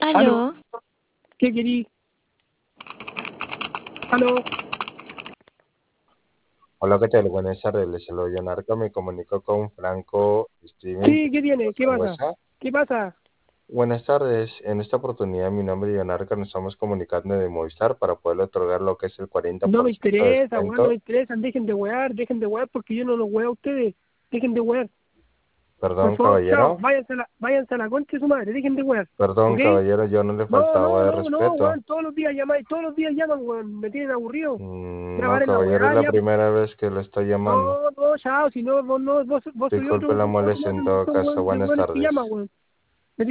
Aló, Aló, ¿qué querí? Aló, Hola, ¿qué tal? Buenas tardes, les saludo Leonardo, me comunico con Franco Steven. sí, ¿qué tiene? ¿Qué ¿Con pasa? WhatsApp? ¿Qué pasa? Buenas tardes, en esta oportunidad mi nombre es Leonardo, nos estamos comunicando de Movistar para poder otorgar lo que es el 40% No me de interesa, weón, no me descuento. interesan, dejen de wear porque yo no los weo a ustedes, dejen de wear. Por Perdón, favor, chao, caballero, váyanse a la concha de su madre, dejen de wear, perdón, ¿ok? caballero, yo no le faltaba de No, respeto. weón, todos los días llamáis, todos los días llaman, weón, me tienen aburrido. Ya No, paren la caballero, es weá, la ya. primera vez que lo estoy llamando. No, chao, si no, vos soy Disculpe la molestia en todo otro caso, weón buenas que llama, tardes. weón.